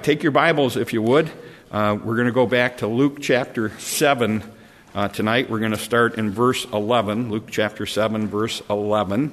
Take your Bibles, if you would. We're going to go back to Luke chapter 7 tonight. We're going to start in verse 11, Luke chapter 7, verse 11.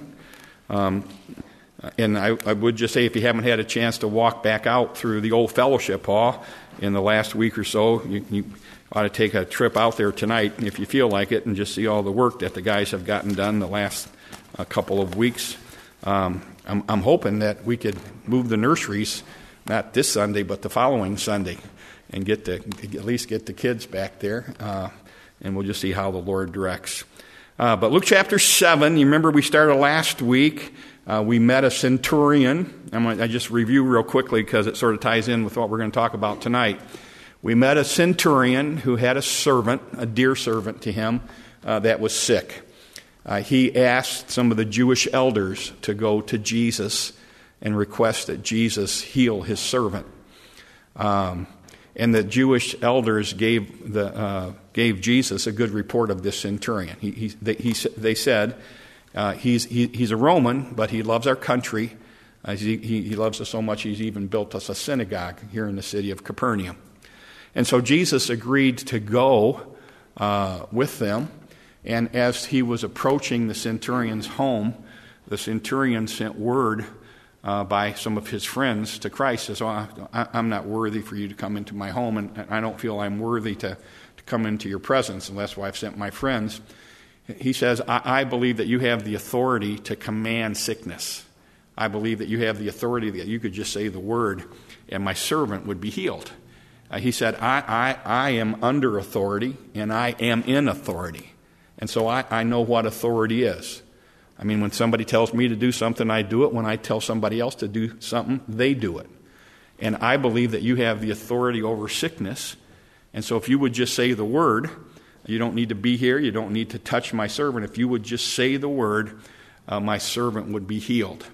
And I would just say, if you haven't had a chance to walk back out through the old fellowship hall in the last week or so, you ought to take a trip out there tonight, if you feel like it, and just see all the work that the guys have gotten done the last couple of weeks. I'm hoping that we could move the nurseries, not this Sunday, but the following Sunday, and at least get the kids back there, and we'll just see how the Lord directs. But Luke chapter 7, you remember we started last week. We met a centurion. I just review real quickly because it sort of ties in with what we're going to talk about tonight. We met a centurion who had a servant, a dear servant to him, that was sick. He asked some of the Jewish elders to go to Jesus and request that Jesus heal his servant. And the Jewish elders gave Jesus a good report of this centurion. They said, he's a Roman, but he loves our country. He loves us so much he's even built us a synagogue here in the city of Capernaum. And so Jesus agreed to go with them. And as he was approaching the centurion's home, the centurion sent word by some of his friends to Christ, says, I'm not worthy for you to come into my home, and I don't feel I'm worthy to come into your presence, and that's why I've sent my friends. He says, I believe that you have the authority to command sickness. I believe that you have the authority that you could just say the word, and my servant would be healed. He said, I am under authority, and I am in authority. And so I know what authority is. I mean, when somebody tells me to do something, I do it. When I tell somebody else to do something, they do it. And I believe that you have the authority over sickness. And so if you would just say the word, you don't need to be here, you don't need to touch my servant. If you would just say the word, my servant would be healed.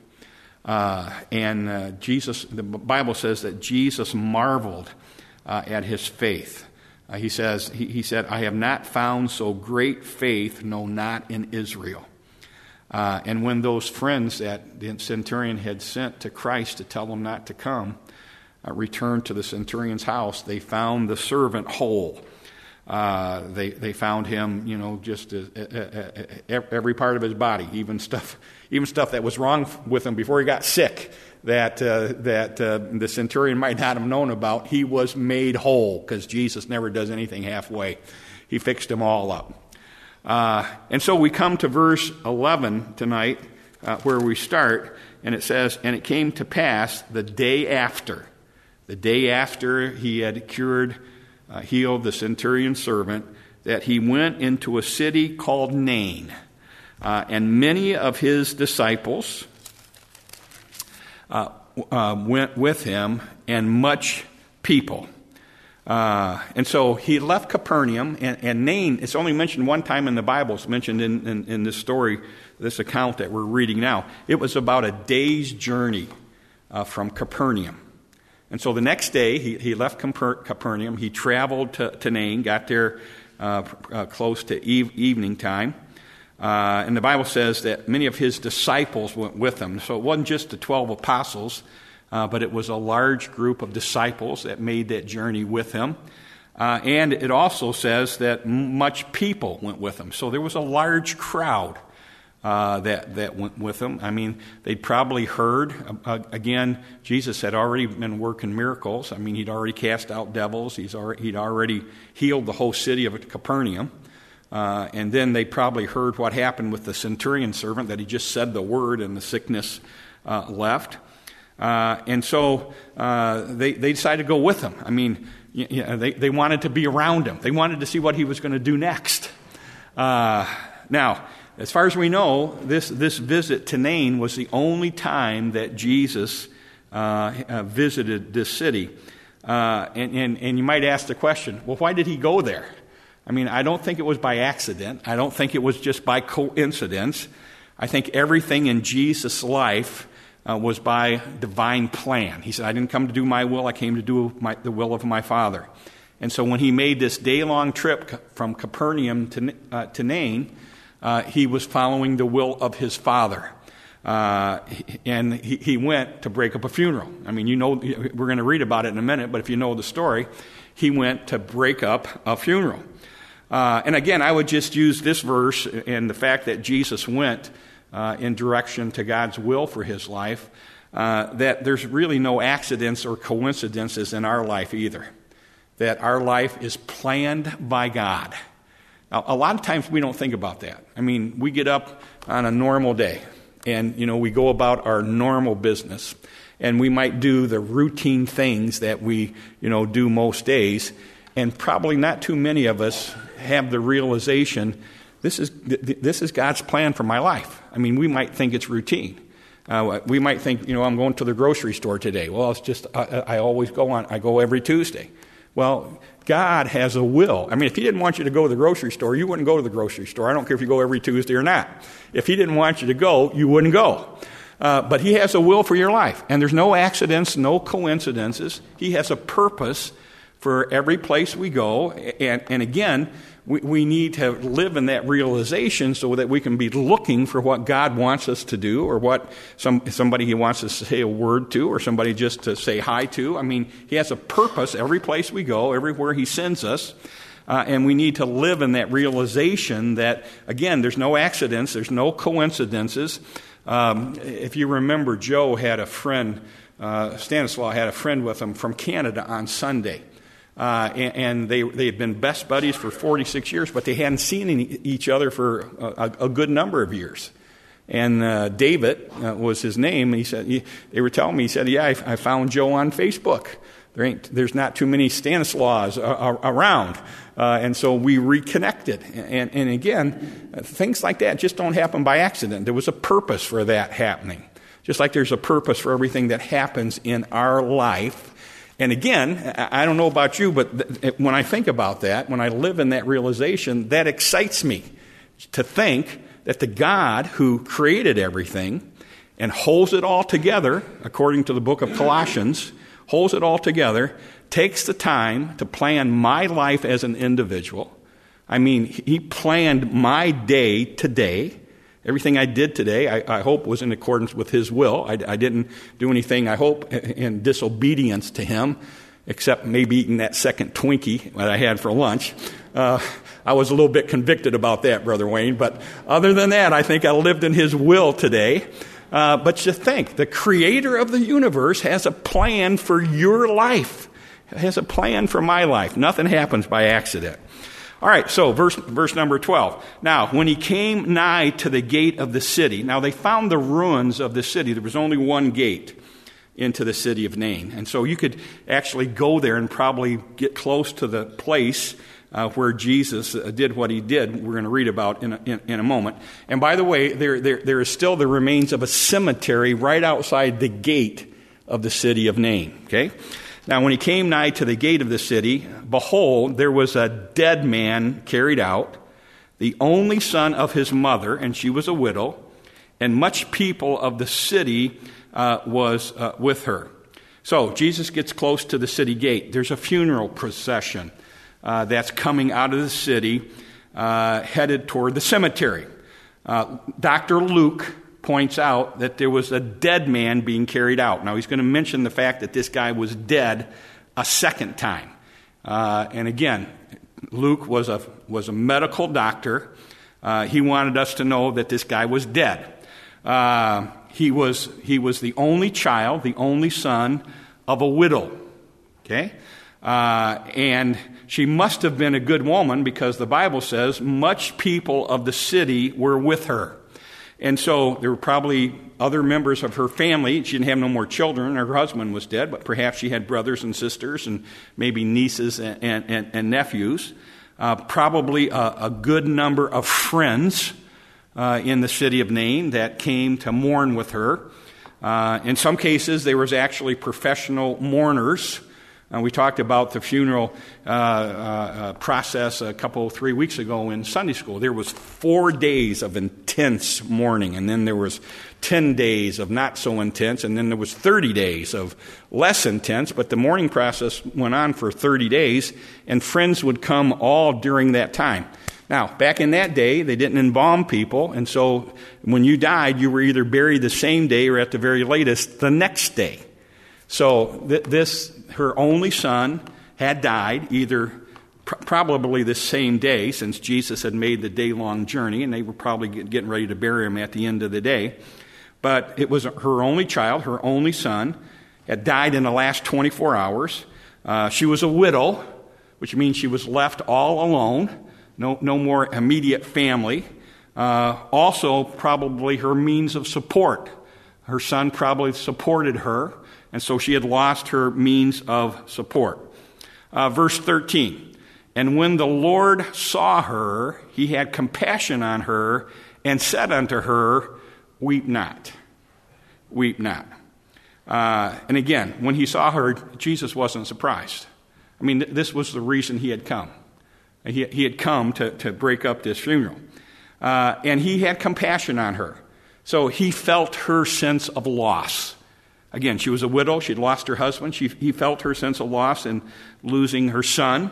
Jesus, the Bible says that Jesus marveled at his faith. He said, I have not found so great faith, no, not in Israel. And when those friends that the centurion had sent to Christ to tell him not to come, returned to the centurion's house, they found the servant whole. They found him, just every part of his body, even stuff that was wrong with him before he got sick, that the centurion might not have known about. He was made whole because Jesus never does anything halfway. He fixed them all up. And so we come to verse 11 tonight, where we start, and it says, and it came to pass the day after he had healed the centurion's servant, that he went into a city called Nain, and many of his disciples went with him, and much people. And so he left Capernaum, and Nain, it's only mentioned one time in the Bible. It's mentioned in this story, this account that we're reading now. It was about a day's journey from Capernaum. And so the next day, he left Capernaum. He traveled to Nain, got there close to evening time. And the Bible says that many of his disciples went with him. So it wasn't just the 12 apostles, but it was a large group of disciples that made that journey with him. And it also says that much people went with him. So there was a large crowd that went with him. I mean, they'd probably heard, again, Jesus had already been working miracles. I mean, he'd already cast out devils. He'd already healed the whole city of Capernaum. And then they probably heard what happened with the centurion servant, that he just said the word and the sickness left. And so they decided to go with him. I mean, they wanted to be around him. They wanted to see what he was going to do next. Now, as far as we know, this visit to Nain was the only time that Jesus visited this city. And you might ask the question, well, why did he go there? I mean, I don't think it was by accident. I don't think it was just by coincidence. I think everything in Jesus' life was by divine plan. He said, I didn't come to do my will, I came to do the will of my Father. And so when he made this day-long trip from Capernaum to Nain, he was following the will of his Father. and he went to break up a funeral. I mean, we're going to read about it in a minute, but if you know the story, he went to break up a funeral. And again, I would just use this verse and the fact that Jesus went in direction to God's will for his life, that there's really no accidents or coincidences in our life either. That our life is planned by God. Now, a lot of times we don't think about that. I mean, we get up on a normal day and, we go about our normal business. And we might do the routine things that we, do most days. And probably not too many of us have the realization, this is God's plan for my life. I mean, we might think it's routine. We might think, I'm going to the grocery store today. Well, it's just, I always I go every Tuesday. Well, God has a will. I mean, if he didn't want you to go to the grocery store, you wouldn't go to the grocery store. I don't care if you go every Tuesday or not. If he didn't want you to go, you wouldn't go. But he has a will for your life. And there's no accidents, no coincidences. He has a purpose for every place we go. And again, we need to live in that realization so that we can be looking for what God wants us to do, or what somebody he wants us to say a word to, or somebody just to say hi to. I mean, he has a purpose every place we go, everywhere he sends us. And we need to live in that realization that, again, there's no accidents, there's no coincidences. If you remember, Joe had a friend, Stanislaw had a friend with him from Canada on Sunday. And they had been best buddies for 46 years, but they hadn't seen each other for a good number of years. And David was his name. And he said, they were telling me, he said, I found Joe on Facebook. There's not too many Stanislaws around. And so we reconnected. And again, things like that just don't happen by accident. There was a purpose for that happening. Just like there's a purpose for everything that happens in our life. And again, I don't know about you, but when I think about that, when I live in that realization, that excites me to think that the God who created everything and holds it all together, according to the book of Colossians, holds it all together, takes the time to plan my life as an individual. I mean, he planned my day today. Everything I did today, I hope, was in accordance with his will. I didn't do anything, I hope, in disobedience to him, except maybe eating that second Twinkie that I had for lunch. I was a little bit convicted about that, Brother Wayne. But other than that, I think I lived in his will today. But you think, the creator of the universe has a plan for your life. He has a plan for my life. Nothing happens by accident. All right, so verse number 12. Now, when he came nigh to the gate of the city, now they found the ruins of the city. There was only one gate into the city of Nain. And so you could actually go there and probably get close to the place where Jesus did what he did. We're going to read about in a moment. And by the way, there is still the remains of a cemetery right outside the gate of the city of Nain. Okay? Now, when he came nigh to the gate of the city, behold, there was a dead man carried out, the only son of his mother, and she was a widow, and much people of the city was with her. So Jesus gets close to the city gate. There's a funeral procession that's coming out of the city, headed toward the cemetery. Dr. Luke points out that there was a dead man being carried out. Now, he's going to mention the fact that this guy was dead a second time. And again, Luke was a medical doctor. He wanted us to know that this guy was dead. He was the only child, the only son of a widow. Okay? And she must have been a good woman, because the Bible says much people of the city were with her. And so there were probably other members of her family. She didn't have no more children. Her husband was dead, but perhaps she had brothers and sisters and maybe nieces and nephews. Probably a good number of friends in the city of Nain that came to mourn with her. In some cases, there was actually professional mourners. We talked about the funeral process 3 weeks ago in Sunday school. There was 4 days of intense mourning, and then there was 10 days of not so intense, and then there was 30 days of less intense, but the mourning process went on for 30 days, and friends would come all during that time. Now, back in that day, they didn't embalm people, and so when you died, you were either buried the same day or at the very latest, the next day. So her only son had died either probably the same day, since Jesus had made the day-long journey, and they were probably getting ready to bury him at the end of the day. But it was her only child, her only son, had died in the last 24 hours. She was a widow, which means she was left all alone, no more immediate family. Also, probably her means of support. Her son probably supported her, and so she had lost her means of support. Verse 13. And when the Lord saw her, he had compassion on her and said unto her, weep not. Weep not. And again, when he saw her, Jesus wasn't surprised. I mean, this was the reason he had come. He had come to break up this funeral. And he had compassion on her. So he felt her sense of loss. Again, she was a widow. She'd lost her husband. He felt her sense of loss in losing her son.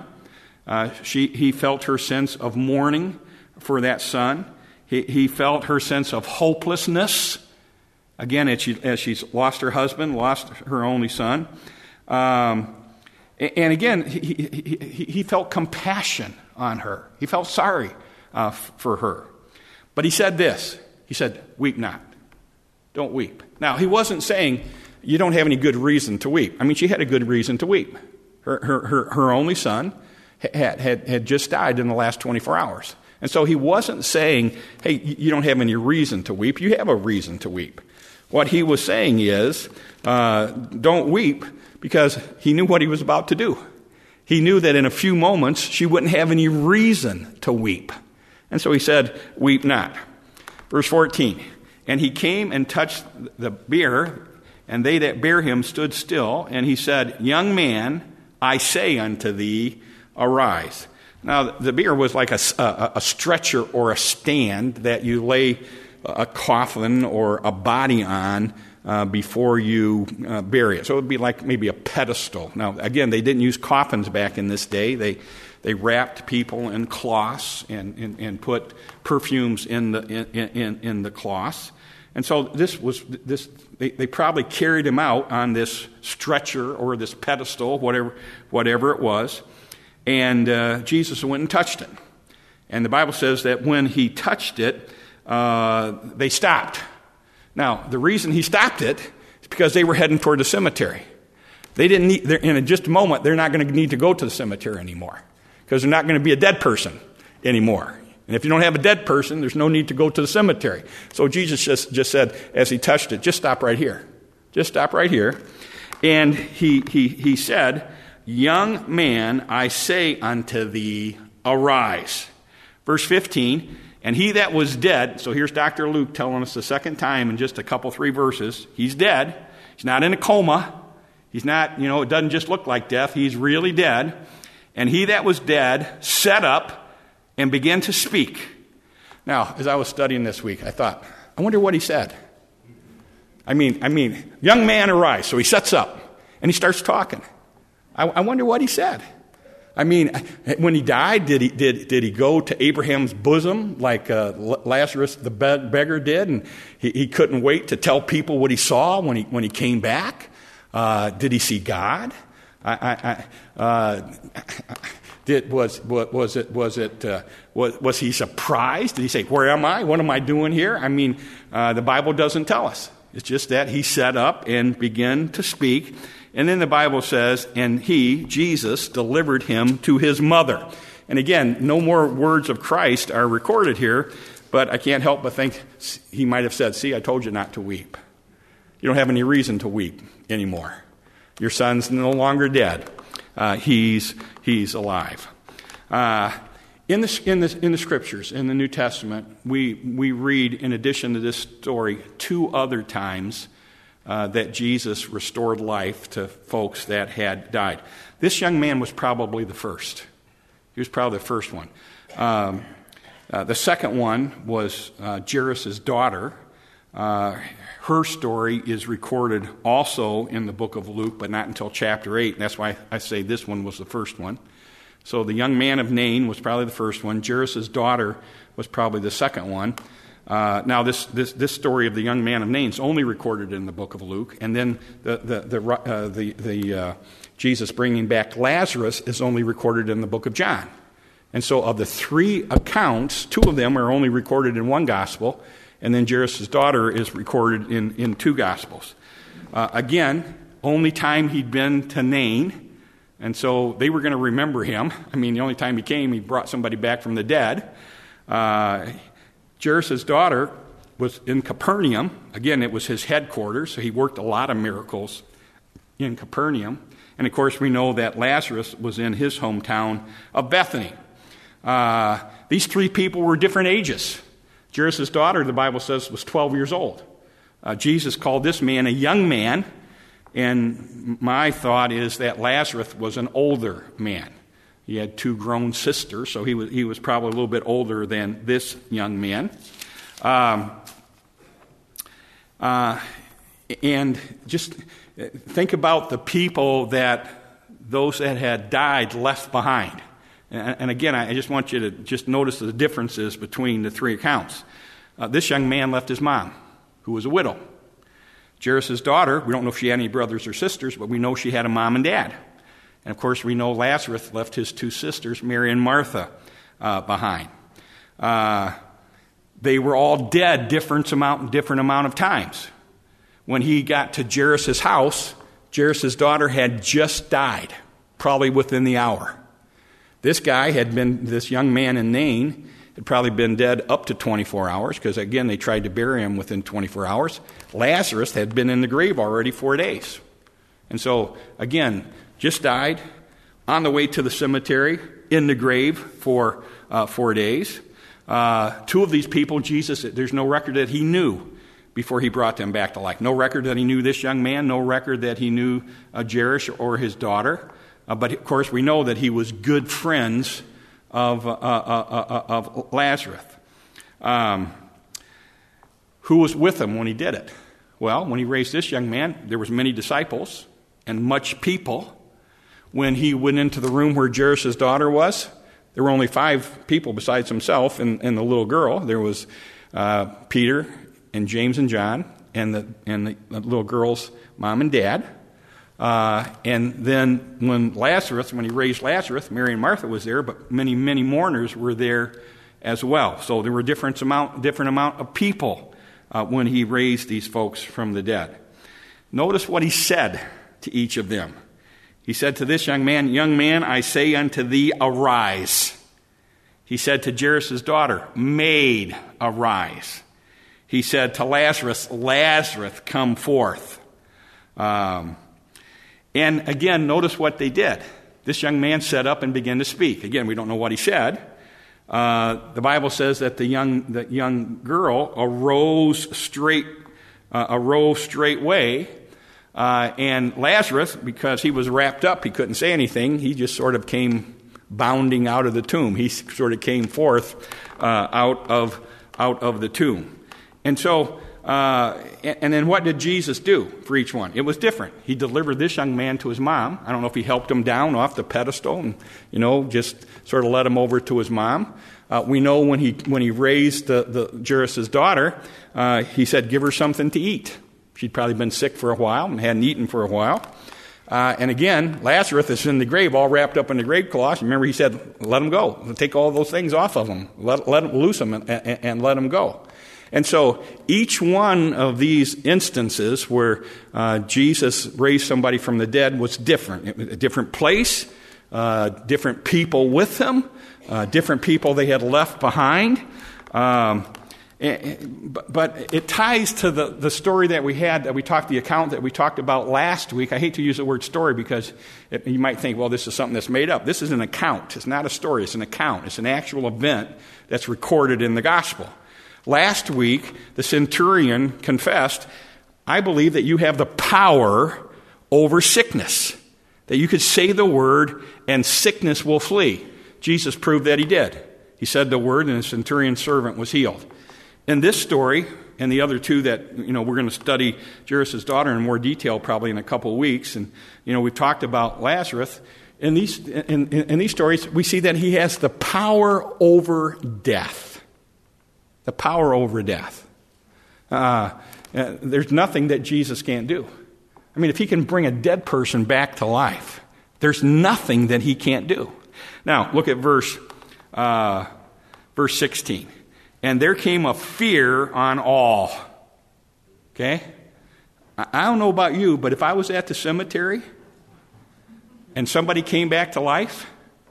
He felt her sense of mourning for that son. He felt her sense of hopelessness. Again, as she's lost her husband, lost her only son. And again, he felt compassion on her. He felt sorry for her. But he said this. He said, weep not. Don't weep. Now, he wasn't saying you don't have any good reason to weep. I mean, she had a good reason to weep. Her only son had just died in the last 24 hours. And so he wasn't saying, hey, you don't have any reason to weep. You have a reason to weep. What he was saying is, don't weep, because he knew what he was about to do. He knew that in a few moments she wouldn't have any reason to weep. And so he said, weep not. Verse 14, and he came and touched the bier, and they that bare him stood still. And he said, young man, I say unto thee, arise. Now, the bier was like a stretcher or a stand that you lay a coffin or a body on before you bury it. So it would be like maybe a pedestal. Now, again, they didn't use coffins back in this day. They wrapped people in cloths and put perfumes in the cloths. And so they probably carried him out on this stretcher or this pedestal, whatever it was. And Jesus went and touched it. And the Bible says that when he touched it, they stopped. Now, the reason he stopped it is because they were heading toward the cemetery. They didn't need, in just a moment, they're not going to need to go to the cemetery anymore, because they're not going to be a dead person anymore. And if you don't have a dead person, there's no need to go to the cemetery. So Jesus just said, as he touched it, just stop right here. Just stop right here. And he said, young man, I say unto thee, arise. Verse 15, and he that was dead, so here's Dr. Luke telling us the second time in just a couple, 3 verses. He's dead. He's not in a coma. He's not, it doesn't just look like death. He's really dead. And he that was dead sat up and began to speak. Now, as I was studying this week, I thought, I wonder what he said. I mean, young man, arise. So he sets up and he starts talking. I wonder what he said. I mean, when he died, did he go to Abraham's bosom like Lazarus the beggar did, and he couldn't wait to tell people what he saw when he came back? Did he see God? Was he surprised? Did he say, "Where am I? What am I doing here?" I mean, the Bible doesn't tell us. It's just that he sat up and began to speak. And then the Bible says, and he, Jesus, delivered him to his mother. And again, no more words of Christ are recorded here, but I can't help but think he might have said, see, I told you not to weep. You don't have any reason to weep anymore. Your son's no longer dead. He's alive. In the Scriptures, in the New Testament, we read, in addition to this story, 2 other times that Jesus restored life to folks that had died. This young man was probably the first. He was probably the first one. The second one was Jairus' daughter. Her story is recorded also in the book of Luke, but not until chapter 8. And that's why I say this one was the first one. So the young man of Nain was probably the first one. Jairus' daughter was probably the second one. Now, this story of the young man of Nain is only recorded in the book of Luke, and then the Jesus bringing back Lazarus is only recorded in the book of John. And so of the three accounts, two of them are only recorded in one gospel, and then Jairus' daughter is recorded in two gospels. Again, only time he'd been to Nain, and so they were going to remember him. I mean, the only time he came, he brought somebody back from the dead. Jairus' daughter was in Capernaum. Again, it was his headquarters, so he worked a lot of miracles in Capernaum. And, of course, we know that Lazarus was in his hometown of Bethany. These three people were different ages. Jairus' daughter, the Bible says, was 12 years old. Jesus called this man a young man, and my thought is that Lazarus was an older man. He had two grown sisters, so he was probably a little bit older than this young man. And just think about the people those that had died left behind. And again, I just want you to just notice the differences between the three accounts. This young man left his mom, who was a widow. Jairus' daughter, we don't know if she had any brothers or sisters, but we know she had a mom and dad. And, of course, we know Lazarus left his two sisters, Mary and Martha, behind. They were all dead different amount of times. When he got to Jairus' house, Jairus' daughter had just died, probably within the hour. This young man in Nain, had probably been dead up to 24 hours, because, again, they tried to bury him within 24 hours. Lazarus had been in the grave already 4 days. And so, again, just died, on the way to the cemetery, in the grave for 4 days. Two of these people, Jesus, there's no record that he knew before he brought them back to life. No record that he knew this young man, no record that he knew Jairus or his daughter. But, of course, we know that he was good friends of Lazarus. Who was with him when he did it? Well, when he raised this young man, there was many disciples and much people. When he went into the room where Jairus' daughter was, there were only 5 people besides himself and the little girl. There was Peter and James and John and the little girl's mom and dad. And then when he raised Lazarus, Mary and Martha was there, but many, many mourners were there as well. So there were different amount of people when he raised these folks from the dead. Notice what he said to each of them. He said to this young man, "Young man, I say unto thee, arise." He said to Jairus' daughter, "Maid, arise." He said to Lazarus, "Lazarus, come forth." And again, notice what they did. This young man sat up and began to speak. Again, we don't know what he said. The Bible says that the young girl arose straightway. And Lazarus, because he was wrapped up, he couldn't say anything. He just sort of came bounding out of the tomb. He sort of came forth out of the tomb. And so, and then what did Jesus do for each one? It was different. He delivered this young man to his mom. I don't know if he helped him down off the pedestal and, just sort of led him over to his mom. We know when he raised the Jairus' daughter, he said, "Give her something to eat." She'd probably been sick for a while and hadn't eaten for a while. And again, Lazarus is in the grave, all wrapped up in the grave cloth. Remember, he said, "Let him go. Take all those things off of him. Let him loose him and let him go." And so each one of these instances where Jesus raised somebody from the dead was different. A different place, different people with him, different people they had left behind. But it ties to the story that we had, the account that we talked about last week. I hate to use the word story because you might think, well, this is something that's made up. This is an account. It's not a story. It's an account. It's an actual event that's recorded in the gospel. Last week, the centurion confessed, "I believe that you have the power over sickness, that you could say the word and sickness will flee." Jesus proved that he did. He said the word and the centurion's servant was healed. In this story, and the other two that, we're going to study Jairus' daughter in more detail probably in a couple of weeks, and, we've talked about Lazarus. in these stories, we see that he has the power over death. The power over death. There's nothing that Jesus can't do. I mean, if he can bring a dead person back to life, there's nothing that he can't do. Now, look at verse 16. And there came a fear on all. Okay? I don't know about you, but if I was at the cemetery and somebody came back to life,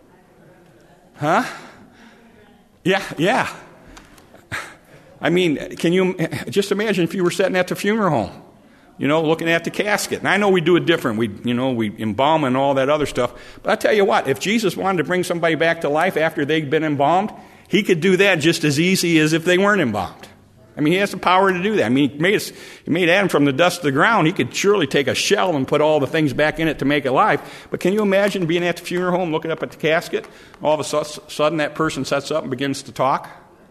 Yeah. I mean, can you just imagine if you were sitting at the funeral home, looking at the casket? And I know we do it different. We embalm and all that other stuff. But I tell you what, if Jesus wanted to bring somebody back to life after they've been embalmed, he could do that just as easy as if they weren't embalmed. I mean, he has the power to do that. I mean, he made Adam from the dust of the ground. He could surely take a shell and put all the things back in it to make it alive. But can you imagine being at the funeral home, looking up at the casket, all of a sudden that person sets up and begins to talk?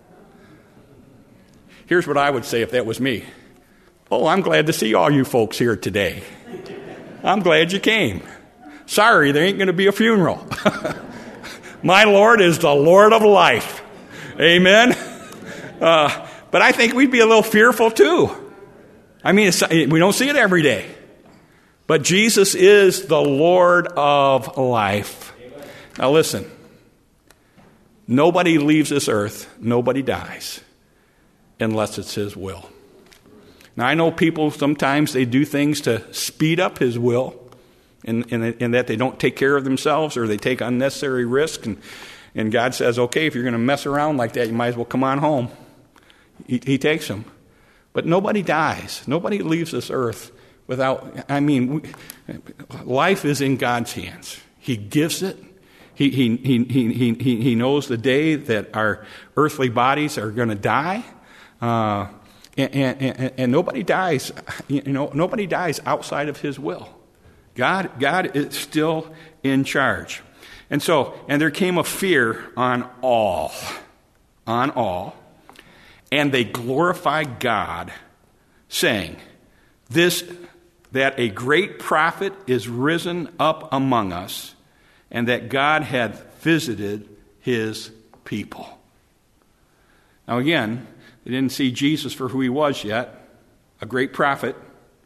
Here's what I would say if that was me. Oh, I'm glad to see all you folks here today. I'm glad you came. Sorry, there ain't going to be a funeral. My Lord is the Lord of life. Amen? But I think we'd be a little fearful too. I mean, we don't see it every day. But Jesus is the Lord of life. Now listen. Nobody leaves this earth. Nobody dies. Unless it's his will. Now I know people, sometimes they do things to speed up his will. In that they don't take care of themselves or they take unnecessary risk. And God says, okay, if you're going to mess around like that, you might as well come on home. He takes them. But nobody dies. Nobody leaves this earth without, life is in God's hands. He gives it. He knows the day that our earthly bodies are going to die. And nobody dies, nobody dies outside of his will. God is still in charge. And there came a fear on all. And they glorified God, saying, that a great prophet is risen up among us, and that God hath visited his people. Now again, they didn't see Jesus for who he was yet, a great prophet.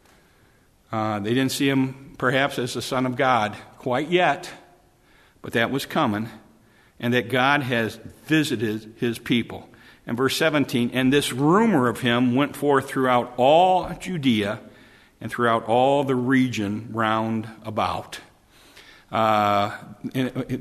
They didn't see him perhaps as the Son of God quite yet, but that was coming, and that God has visited his people. And verse 17, and this rumor of him went forth throughout all Judea and throughout all the region round about. When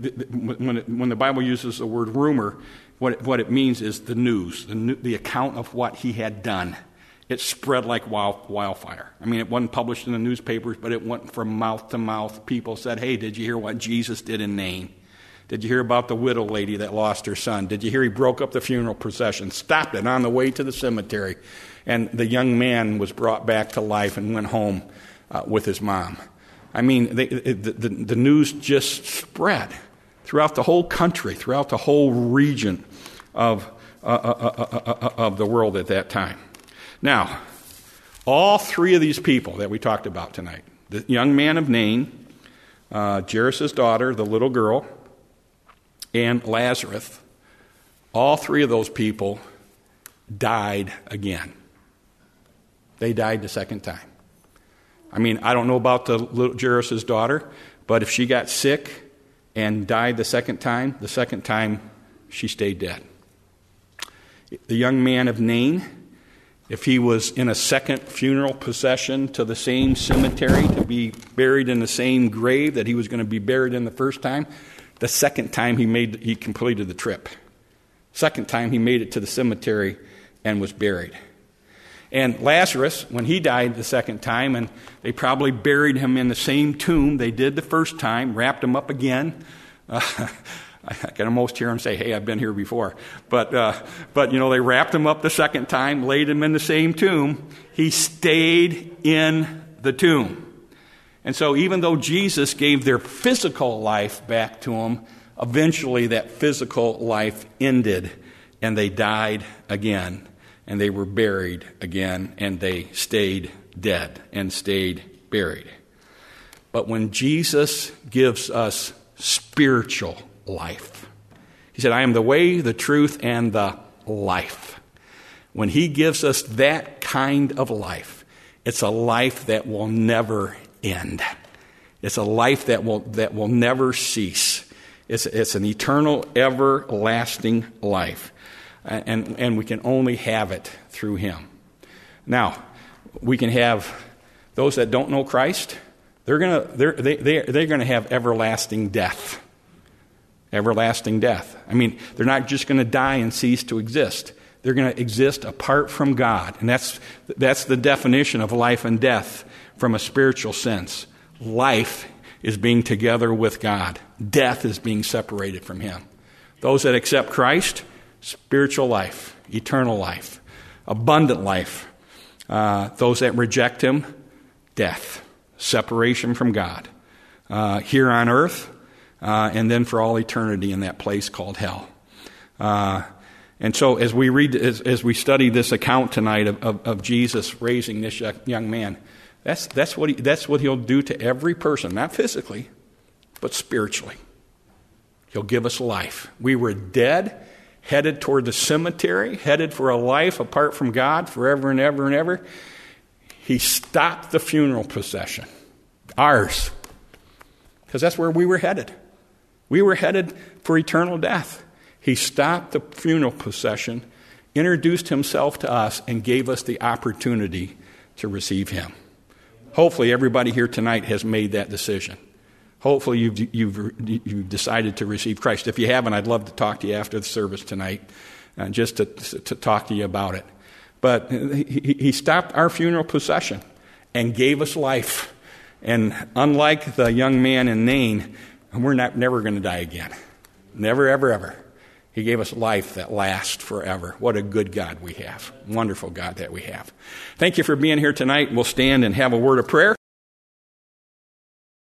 the Bible uses the word rumor, what it means is the news, the account of what he had done. It spread like wildfire. I mean, it wasn't published in the newspapers, but it went from mouth to mouth. People said, hey, did you hear what Jesus did in Nain? Did you hear about the widow lady that lost her son? Did you hear he broke up the funeral procession, stopped it on the way to the cemetery, and the young man was brought back to life and went home with his mom? I mean, the news just spread throughout the whole country, throughout the whole region of the world at that time. Now, all three of these people that we talked about tonight, the young man of Nain, Jairus' daughter, the little girl, and Lazarus, all three of those people died again. They died the second time. I mean, I don't know about the little Jairus' daughter, but if she got sick and died the second time she stayed dead. The young man of Nain, if he was in a second funeral procession to the same cemetery to be buried in the same grave that he was going to be buried in the first time, the second time he completed the trip. Second time he made it to the cemetery and was buried. And Lazarus, when he died the second time, and they probably buried him in the same tomb they did the first time, wrapped him up again. I can almost hear him say, hey, I've been here before. But they wrapped him up the second time, laid him in the same tomb. He stayed in the tomb. And so even though Jesus gave their physical life back to them, eventually that physical life ended, and they died again, and they were buried again, and they stayed dead and stayed buried. But when Jesus gives us spiritual life. He said, I am the way, the truth, and the life. When he gives us that kind of life, it's a life that will never end. It's a life that will never cease. It's an eternal, everlasting life. And we can only have it through him. Now, we can have those that don't know Christ. They're gonna have everlasting death. Everlasting death. I mean, they're not just going to die and cease to exist. They're going to exist apart from God. And that's the definition of life and death from a spiritual sense. Life is being together with God. Death is being separated from him. Those that accept Christ, spiritual life, eternal life, abundant life. Those that reject him, death, separation from God. Here on earth, and then for all eternity in that place called hell. And so as we study this account tonight of Jesus raising this young man, that's what he'll do to every person, not physically, but spiritually. He'll give us life. We were dead, headed toward the cemetery, headed for a life apart from God forever and ever and ever. He stopped the funeral procession, ours, because that's where we were headed. We were headed for eternal death. He stopped the funeral procession, introduced himself to us, and gave us the opportunity to receive him. Hopefully everybody here tonight has made that decision. Hopefully you've decided to receive Christ. If you haven't, I'd love to talk to you after the service tonight, just to talk to you about it. But he stopped our funeral procession and gave us life. And unlike the young man in Nain, we're never going to die again. Never, ever, ever. He gave us life that lasts forever. What a good God we have. Wonderful God that we have. Thank you for being here tonight. We'll stand and have a word of prayer.